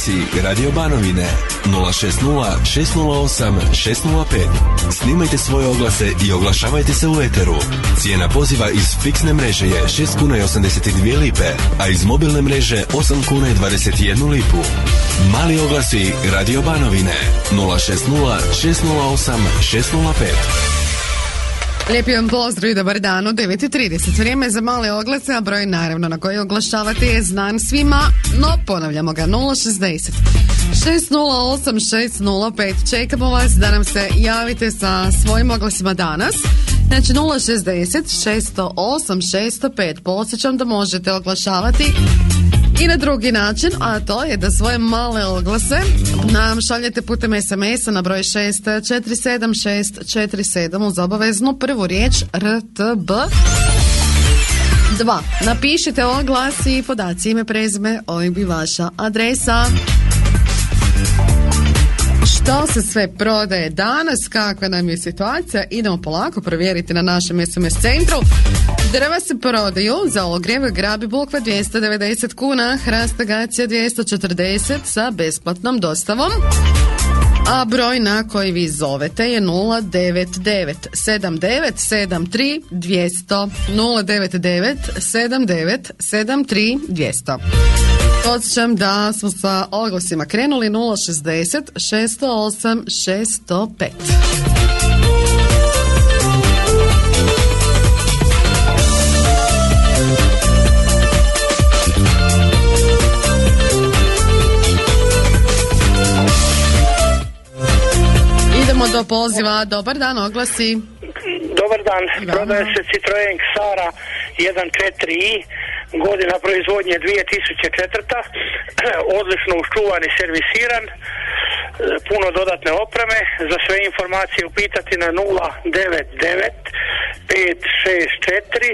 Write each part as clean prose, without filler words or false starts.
oglasi Radio Banovine 060 608 605. Snimajte svoje oglase i oglašavajte se u eteru. Cijena poziva iz fiksne mreže je 6 kuna i 82 lipe, a iz mobilne mreže 8 kuna i 21 lipu. Mali oglasi Radio Banovine 060 608 605. Lijepi vam pozdrav i dobar dan u 9:30. Vrijeme za male oglase, a broj naravno na koji oglašavate je znan svima, no ponavljamo ga 060 608 605. Čekamo vas da nam se javite sa svojim oglasima danas. Znači 060 608 605. Podsjećam da možete oglašavati i na drugi način, a to je da svoje male oglase nam šaljete putem SMS-a na broj 647647 uz obaveznu prvu riječ RTB 2. Napišite oglas i podaci, ime, prezime, OIB i vaša adresa. Što se sve prodaje danas, kakva nam je situacija, idemo polako provjeriti na našem SMS centru. Drva se prodaju za ogrjev Grabi Bukva 290 kuna, hrast Agacija 240 sa besplatnom dostavom. A broj na koji vi zovete je 099 7973 200 099 7973 200. Podsjećam da smo sa oglasima krenuli 060 608 605. Idemo do poziva. Dobar dan, oglasi. Dobar dan, prodaje se Citroen Xara 1.4i, godina proizvodnje 2004. Odlično uščuvan i servisiran, puno dodatne opreme. Za sve informacije upitati na 099 564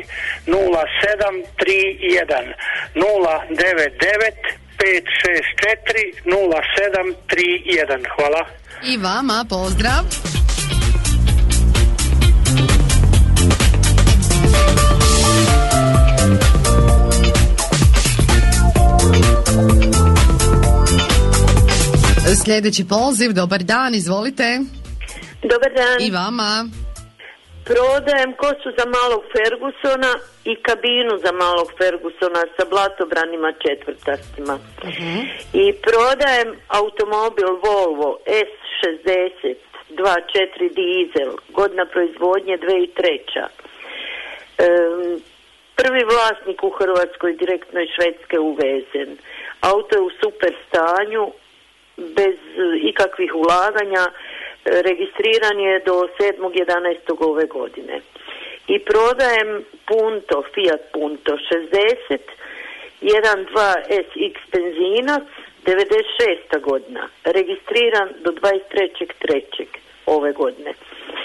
0731 099 564 0731. Hvala. I vama pozdrav. Sljedeći poziv, dobar dan, izvolite. Dobar dan. I vama. Prodajem kosu za malog Fergusona i kabinu za malog Fergusona sa blatobranima četvrtastima. I prodajem automobil Volvo S60 2.4 dizel, godina proizvodnje 2003. Prvi vlasnik u Hrvatskoj, direktno iz Švedske uvezen. Auto je u super stanju, bez ikakvih ulaganja, registriran je do 7.11. ove godine. I prodajem Punto, Fiat Punto 60 1.2 SX benzinac 96. godina, registriran do 23.3. ove godine.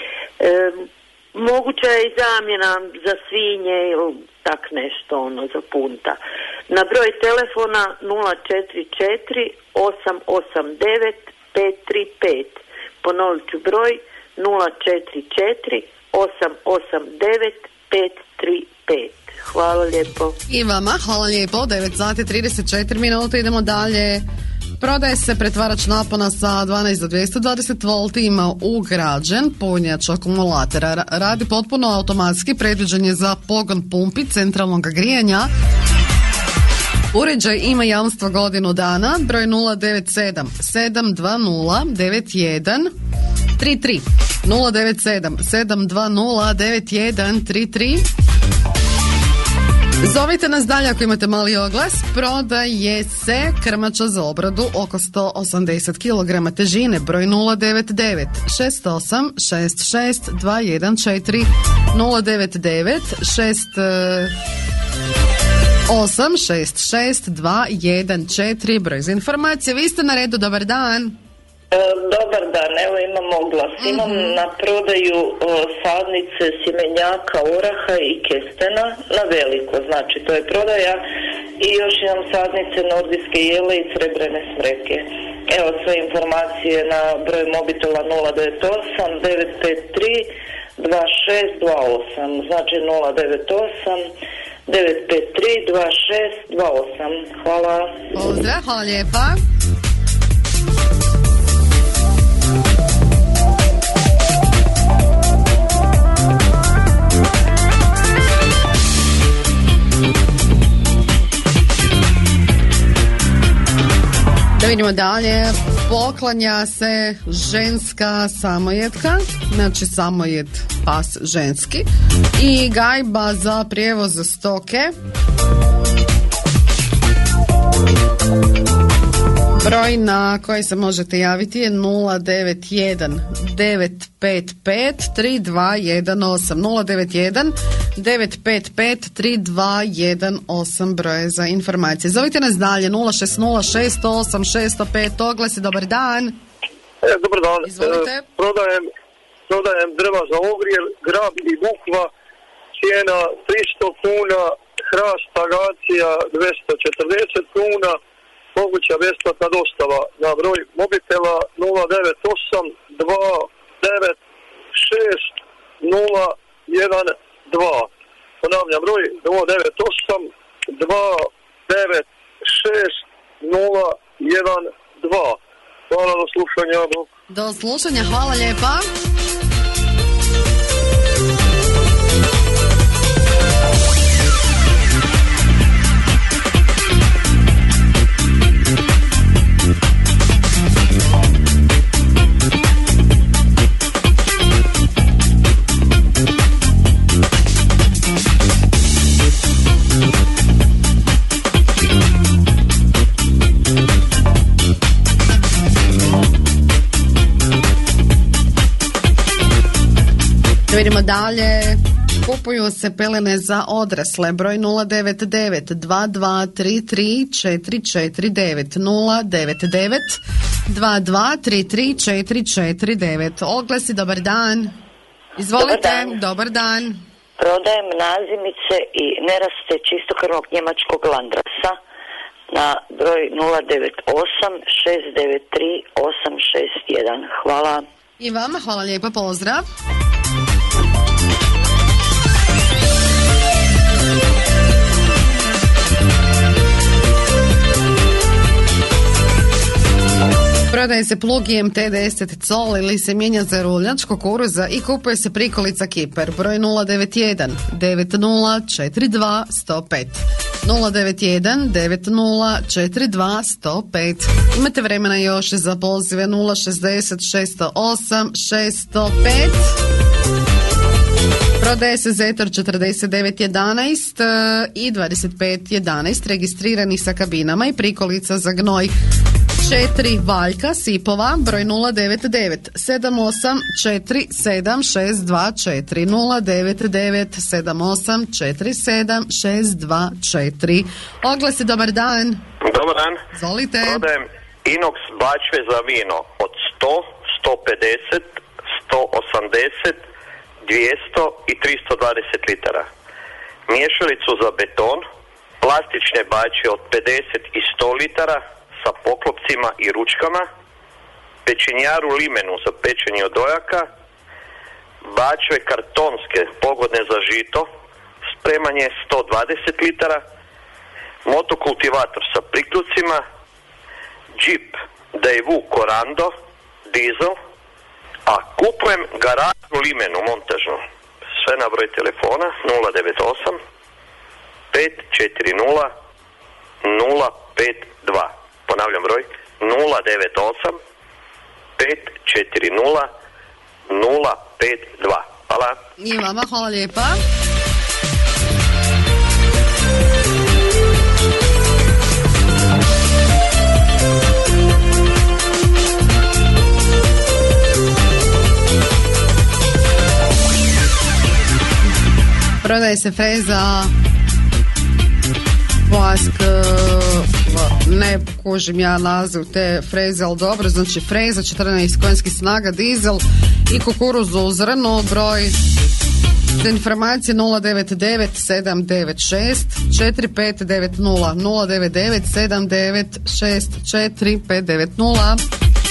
Moguća je i zamjena za svinje ili tak nešto za punta. Na broj telefona 044 889 535. Ponovit ću broj 044 889 535. Hvala lijepo. I vama, hvala lijepo. 9 sati 34 minuta, idemo dalje. Prodaje se pretvarač napona sa 12 do 220 volti, ima ugrađen punjač akumulatora. Radi potpuno automatski, predviđen je za pogon pumpi centralnog grijanja. Uređaj ima jamstvo godinu dana, broj 097 720 91 33 097 720 9133. Zovite nas dalje ako imate mali oglas. Prodaje se krmača za obradu oko 180 kg težine, broj 099 68 66 214 099 6866 214. Broj za informacije. Vi ste na redu, dobar dan. Dobar dan, evo imam oglas. Imam na prodaju sadnice sjemenjaka, oraha i kestena na veliko, znači to je prodaja, i još imam sadnice nordijske jele i srebrene smreke. Evo sve informacije na broj mobitela 098 953 2628, znači 098 953 2628. Hvala. Pozdrav, hvala lijepa. vidimo dalje. Poklanja se ženska samojetka, znači samojed pas ženski, i gajba za prijevoz stoke. Broj na koji se možete javiti je 091 955 3218 091 955 3218 broje za informacije. Zovite nas dalje 060 608 605. Oglasi, dobar dan. Dobar dan. Izvolite. Prodajem drva za ogrjev, grab i bukva, cijena 300 kuna, hrast agacija 240 kuna, moguća besplatna dostava na broj mobitela 098 296 012. Ponavljam broj 098 296 012. Hvala, do slušanja. Do slušanja, hvala lijepa. Vidimo dalje. Kupuju se pelene za odrasle. Broj 099 2233 449 099 2233 449. Oglasi, dobar dan. Izvolite, dobar dan. Prodajem nazimice i neraste čistokrvnog njemačkog landrasa na broj 098 693 861. Hvala. I vama hvala lijepa, pozdrav. Prodaje se plug IMT 10 col ili se mijenja za ruljač kukuruza i kupuje se prikolica Kiper. Broj 091 9042 105 091 9042 105. Imate vremena još za pozive 060 608 605. Prodaje se Zetor 4911 i 2511 registrirani sa kabinama i prikolica za gnoj 4 Valjka Sipova, broj 099 7847624 099 7847624. Oglasi, dobar dan. Dobar dan. Izvolite. Prodajem inox bačve za vino od 100, 150, 180, 200 i 320 litara. Miješalicu za beton, plastične bačve od 50 i 100 litara sa poklopcima i ručkama, pečenjaru limenu za pečenje od dojaka, bačve kartonske pogodne za žito, spremanje 120 litara, motokultivator sa priključcima, džip Daewoo Corando, dizel, a kupujem garažu limenu montažnu. Sve na broj telefona 098 540 052. Ponavljam broj 098 540 052. Hvala. I vama hvala lijepa. Prodaje se freza Vask, ne kužim ja naziv te freze, ali dobro, znači freza 14 konjskih snaga, dizel i kukuruzu u zrnu. Broj za informacije 099 796 4590 099 796 4590.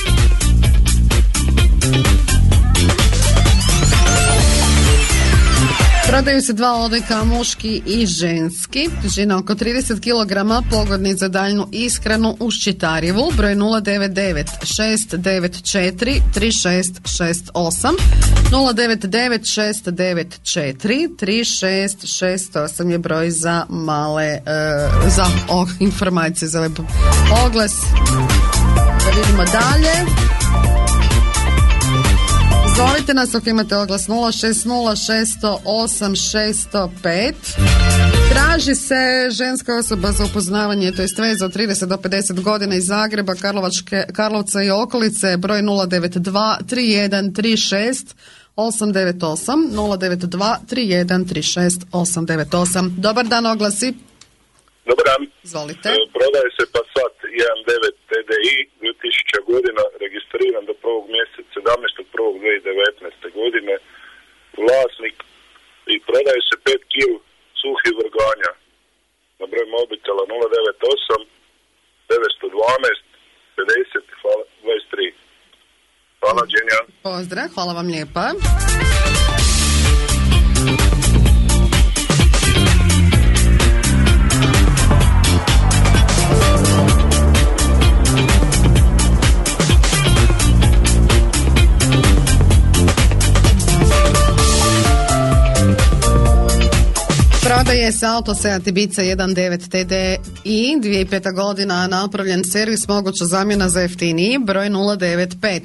Prodaju se dva odojka, muški i ženski. Težina oko 30 kg, pogodni za daljnu ishranu u Ščitarjevu. Broj 099 694 3668 099 694 3668 je broj za male za informacije za ovaj oglas. Da vidimo dalje. Zovite nas ako imate oglas 060-608-605. Traži se ženska osoba za upoznavanje, to jest veza od 30 do 50 godina iz Zagreba, Karlovca i okolice, broj 092 3136 898 092 3136 898. Dobar dan, oglasi. Dobar dan. Izvolite. Prodaje se Passat 1.9 TDI 2000 godina, registriran do 1. mjeseca 17.1.2019. godine, vlasnik, i prodaje se 5 kg suhih vrganja na broj mobitela 098 912 50 23. Hvala, Đenja. Pozdrav, hvala vam lijepa. Prodaje se auto Seat Ibiza 1.9 TDI, 2005. godina, napravljen servis, moguća zamjena za jeftiniji, broj 095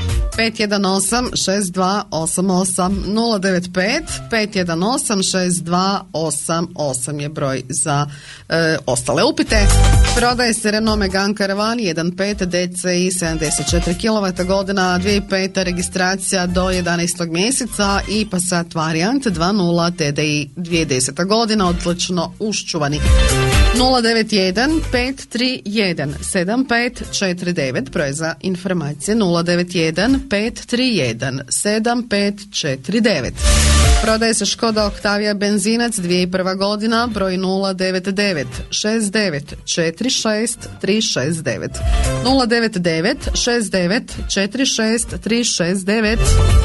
518 6288 095 518 6288 je broj za ostale upite. Prodaje se Renault Megane Caravan 1.5 DCI 74 kW godina, 2005. registracija do 11. mjeseca i Passat Variant 2.0 TDI 2010. godina, odlično uščuvani. 091 531 7549 broj za informacije 091 531 7549. Prodaje se Škoda Octavia benzinac 2001. godina, broj 099 69 46 369 099 69 46 369.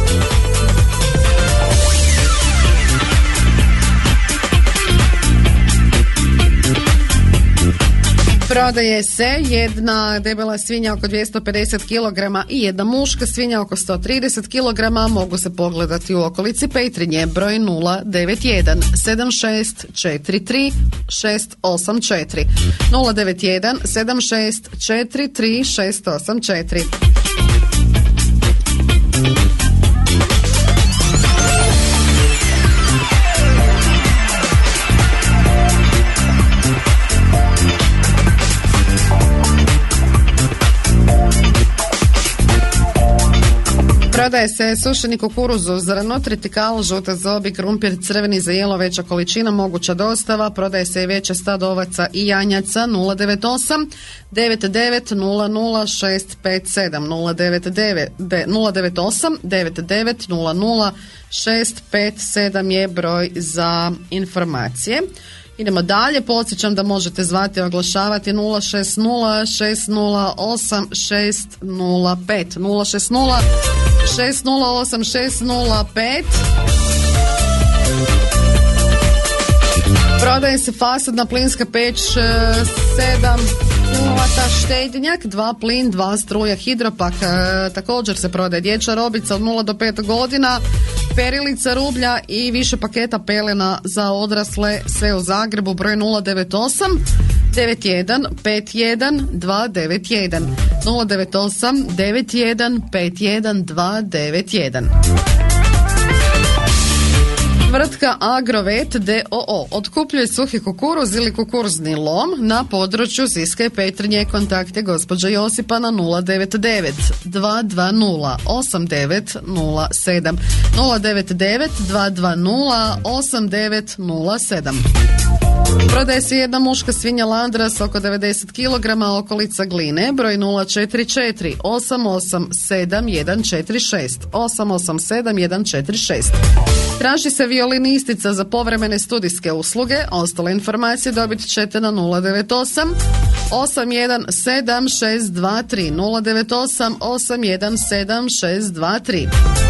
Prodaje se jedna debela svinja oko 250 kg i jedna muška svinja oko 130 kg. Mogu se pogledati u okolici Petrinje. Broj 091 7643 684 091 7643 684. Prodaje se sušeni kukuruz u zrno, tritikal, žuta zobi, krumpir, crveni za jelo, veća količina, moguća dostava. Prodaje se i veće stado ovaca i janjaca 098 99 00 657 098 99 00 657 je broj za informacije. Idemo dalje, podsjećam da možete zvati i oglašavati 060 608 605 060 608 605. Prodaje se fasadna plinska peć 7 kW štednjak, 2 plin, 2 struja, hidropak. Također se prodaje dječja robica od 0 do 5 godina, perilica rublja i više paketa pelena za odrasle, sve u Zagrebu, broj 098 91 51 291 098 91 51 291. Tvrtka Agrovet d.o.o. otkupljuje suhi kukuruz ili kukuruzni lom na području Siska i Petrinje. Kontakte gospođa Josipa na 099 220 8907 099 220 8907. Prodaje se jedna muška svinja Landras oko 90 kg, okolica Gline, broj 044 887 146 887 146. Traži se violinistica za povremene studijske usluge. Ostale informacije dobit ćete na 098 817 623 098 817 623.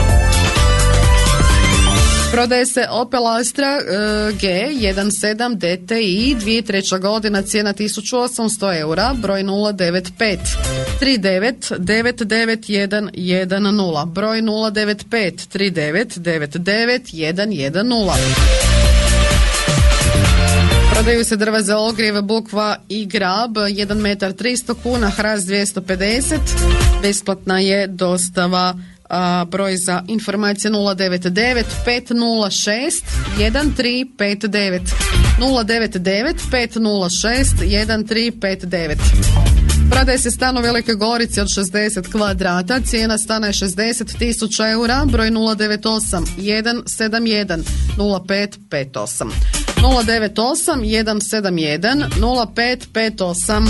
Prodaje se Opel Astra G17 DTI 2003. godina, cijena 1800 eura, broj 095 39 99 110 broj 095 39 99 110. Prodaju se drva za ogrjev, bukva i grab, 1 metar 300 kuna, hrast 250, besplatna je dostava. Broj za informacije 099 506 1359 099 506 1359. Prodaje se stan u Velikoj Gorici od 60 kvadrata, cijena stana je 60.000 eura, broj 098 171 0558 098 171 0558.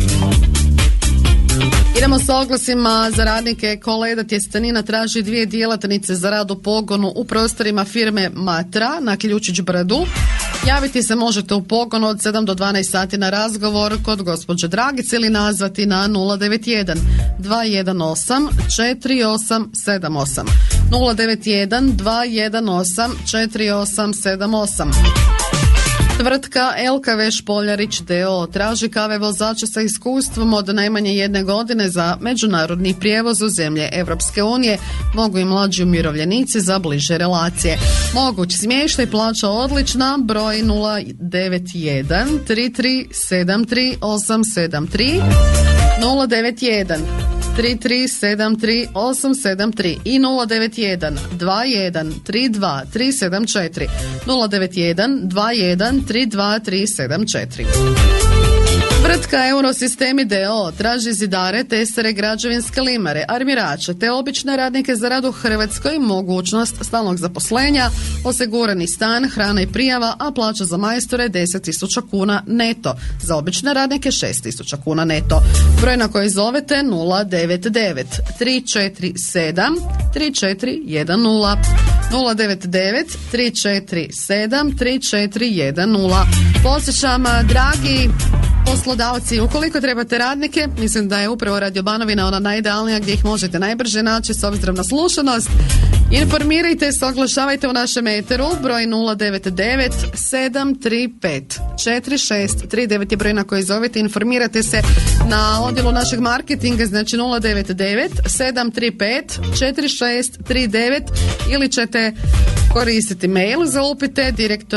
Idemo s oglasima za radnike. Koleda Tjestenina traži 2 djelatnice za rad u pogonu u prostorima firme Matra na Ključić Brdu. Javiti se možete u pogonu od 7 do 12 sati na razgovor kod gospođe Dragice ili nazvati na 091 218 4878 091 218 4878. Tvrtka LKV Špoljarić d.o.o. traži kave vozača sa iskustvom od najmanje 1 godine za međunarodni prijevoz u zemlje Evropske unije. Mogu i mlađi umirovljenici za bliže relacije. Moguć smještaj, plaća odlična, broj 091 3373 873 091 3373 873 i 091 21 32 374 091 21 32 374. Tvrtka Eurosistemi d.o.o. traži zidare, tesare, građevinske limare, armirače te obične radnike za rad u Hrvatskoj, mogućnost stalnog zaposlenja, osigurani stan, hrana i prijava, a plaća za majstore 10.000 kuna neto. Za obične radnike 6.000 kuna neto. Broj na koji zovete 099 347 3410 099 347 3410. Podsjećam, dragi poslodavci, ukoliko trebate radnike, mislim da je upravo Radio Banovina ona najidealnija gdje ih možete najbrže naći s obzirom na slušanost. Informirajte se, oglašavajte u našem eteru, broj 099 735 4639 je broj na koji zovete, informirate se na odjelu našeg marketinga, znači 099 735 4639 ili ćete koristiti mail za upite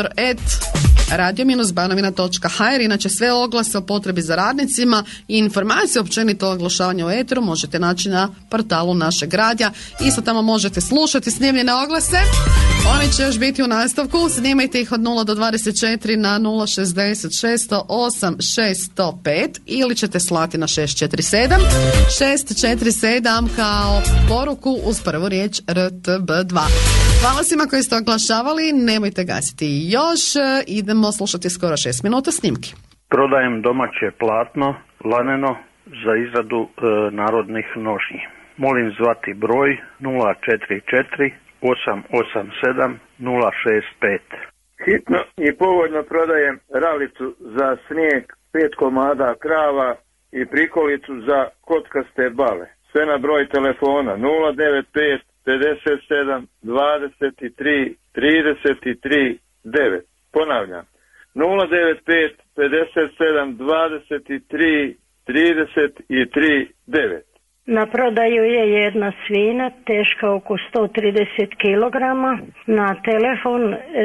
direktor@radio-banovina.hr. Inače sve oglase o potrebi za radnicima i informacije općenito o oglašavanju u eteru možete naći na portalu našeg radija. Isto tamo možete slušati snimljene oglase. Oni će još biti u nastavku. Snimajte ih od 0 do 24 na 060 608 605 ili ćete slati na 647 647 kao poruku uz prvu riječ RTB2. Hvala svima koji ste oglašavali, nemojte gasiti još, idemo slušati skoro 6 minuta snimki. Prodajem domaće platno, laneno za izradu narodnih nošnji. Molim zvati broj 044 887 065. Hitno i povoljno prodajem ralicu za snijeg, 5 komada krava i prikolicu za kockaste bale. Sve na broj telefona 095 57 23 33 9. Ponavljam 095 57 23 33 9. Na prodaju je jedna svina teška oko 130 kg na telefon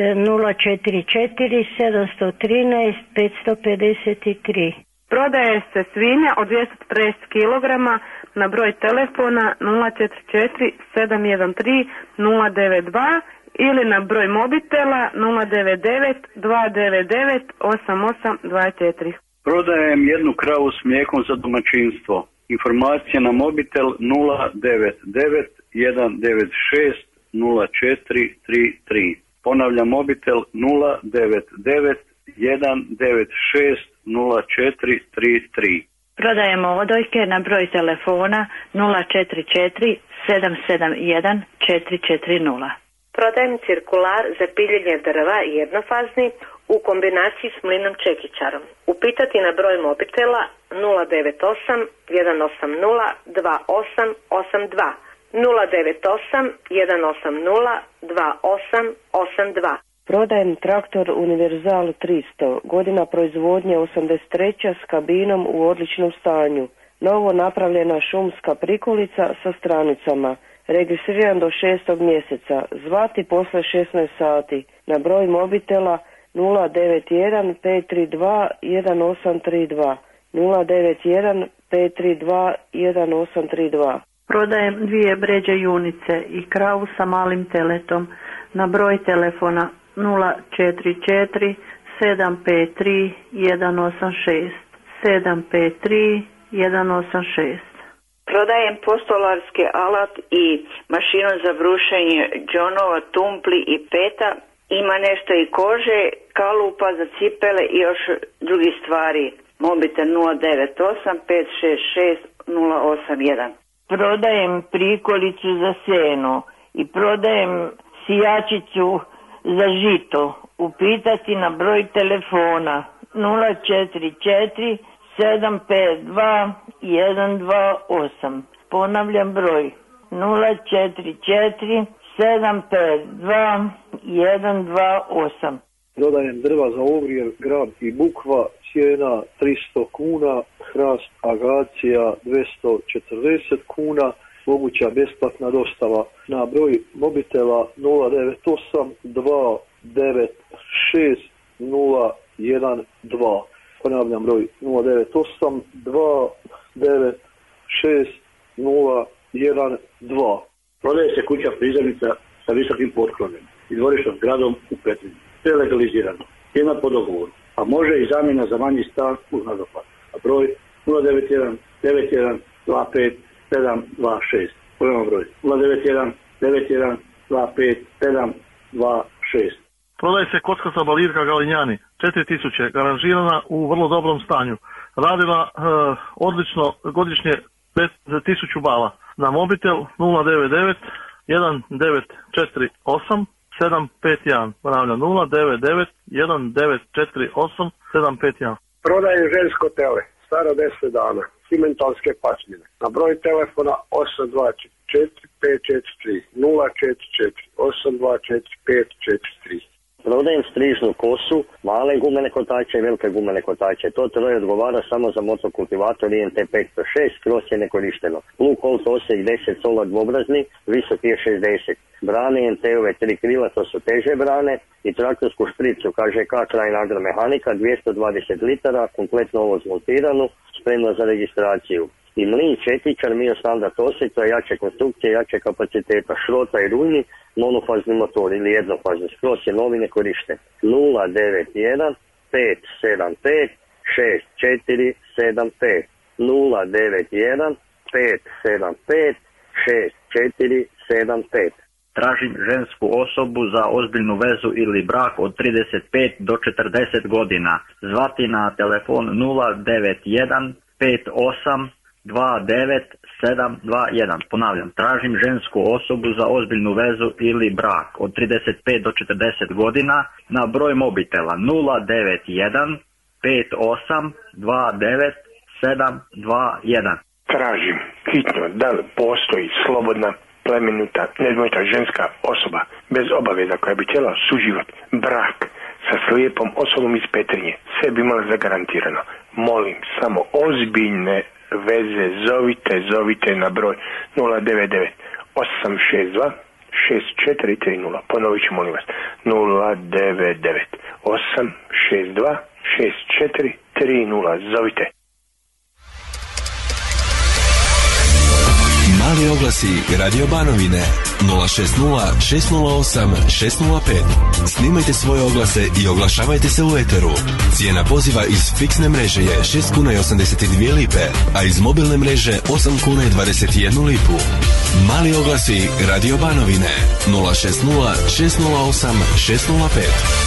044 713 553. Prodaje se svinja od 240 kg na broj telefona 044 713 092 ili na broj mobitela 099 299 8824. Prodajem jednu kravu s mlijekom za domaćinstvo. Informacije na mobitel 099 196 0433. Ponavljam mobitel 099 196 0433. Prodajemo odojke na broj telefona 044 771 440. Prodajem cirkular za piljenje drva jednofazni u kombinaciji s mlinom čekićarom. Upitati na broj mobitela 098 180 2882 098 180 2882. Prodajem traktor Univerzal 300, godina proizvodnje 83. s kabinom u odličnom stanju. Novo napravljena šumska prikolica sa stranicama. Registriran do 6. mjeseca. Zvati posle 16 sati na broj mobitela 091 532 1832. 091 532 1832. Prodajem 2 bređe junice i kravu sa malim teletom na broj telefona 044 753 186 753 186. Prodajem postolarski alat i mašinu za brušenje džonova, tumpli i peta. Ima nešto i kože, kalupa za cipele i još drugih stvari. Mobitel 098 566 081. Prodajem prikolicu za seno i prodajem sijačicu za žito. Upitati na broj telefona 044 752 128. Ponavljam broj 044 752 128. Prodajem drva za ogrjev, grab i bukva, cijena 300 kuna, hrast agacija 240 kuna, moguća besplatna dostava na broj mobitela 098 296 012. Ponavljam broj 098 296 012. Prodaje se kuća prizemnica sa visokim potklonom i dvorišnom zgradom u Petrinji. Sve je legalizirano, cijena po dogovoru, a može i zamjena za manji stan uz nadoplatu. A broj 091 91 25 726. Pojmo broj 091 91 25 726. Prodaje se kockarska balirka Galinjani, 4000, garanžirana u vrlo dobrom stanju. Radila odlično godišnje bez 1000 bala. Na mobitel 099 1948 751. Ponavljam 099 1948 751. Prodajem žensko tele, staro 10 dana, simentalske pasmine. Na broj telefona 824 543 044 824 543. Prodajem strižnu kosu, male gumene kotače i velike gumene kotače. To troje odgovara samo za motokultivator INT 506, kroz je nekorišteno. Blue Colt Osijek 10 solar dvobrazni, visok je 60. Brane INT-ove 3 krila, to su teže brane, i traktorsku špricu KŽK Krajina agromehanika 220 litara, kompletno ovo zmontiranu, spremno za registraciju. I mlin četičar, Mio standard Osijek, to je jače konstrukcije, jače kapaciteta, šrota i rulji, monofazni motor ili jednofazni, skroz je novi nekorišten. 091 575 6475. 091 575 6475. Tražim žensku osobu za ozbiljnu vezu ili brak od 35 do 40 godina. Zvati na telefon 091 58 29721. Ponavljam, tražim žensku osobu za ozbiljnu vezu ili brak od 35 do 40 godina na broj mobitela 091 58 29721. Tražim hitno da li postoji slobodna, plemenita, nedvojita ženska osoba bez obaveza koja bi htjela suživot, brak sa slijepom osobom iz Petrinje. Sve bi imala zagarantirano. Molim, samo ozbiljne veze, zovite na broj 099 862 6430. Ponovit ću, molim vas, 099 862 6430. Zovite. Mali oglasi Radio Banovine 060 608 605. Snimajte svoje oglase i oglašavajte se u eteru. Cijena poziva iz fiksne mreže je 6 kuna i 82 lipe, a iz mobilne mreže 8 kuna i 21 lipu. Mali oglasi Radio Banovine 060 608 605.